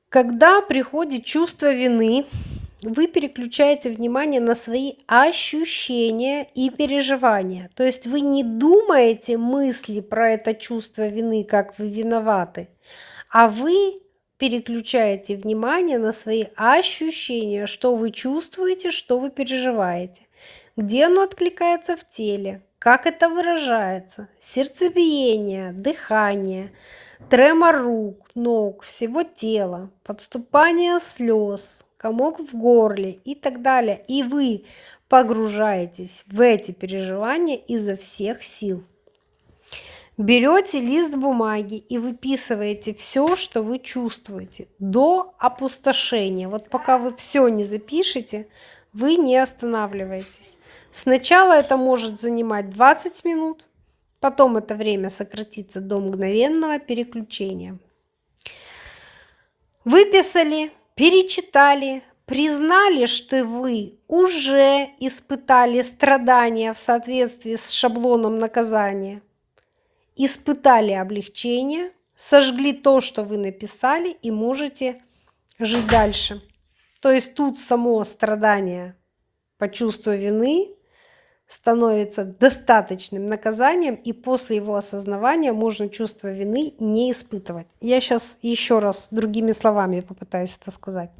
Когда приходит чувство вины, вы переключаете внимание на свои ощущения и переживания. То есть вы не думаете мысли про это чувство вины, как вы виноваты, а вы переключаете внимание на свои ощущения, что вы чувствуете, что вы переживаете, где оно откликается в теле, как это выражается, сердцебиение, дыхание, тремор рук, ног, всего тела, подступание слез, комок в горле и так далее. И вы погружаетесь в эти переживания изо всех сил. Берете лист бумаги и выписываете все, что вы чувствуете, до опустошения. Вот пока вы все не запишете, вы не останавливаетесь. Сначала это может занимать 20 минут, потом это время сократится до мгновенного переключения. Выписали, перечитали, признали, что вы уже испытали страдания в соответствии с шаблоном наказания, испытали облегчение, сожгли то, что вы написали, и можете жить дальше. То есть тут само страдание по чувству вины становится достаточным наказанием, и после его осознавания можно чувство вины не испытывать. Я сейчас еще раз другими словами попытаюсь это сказать.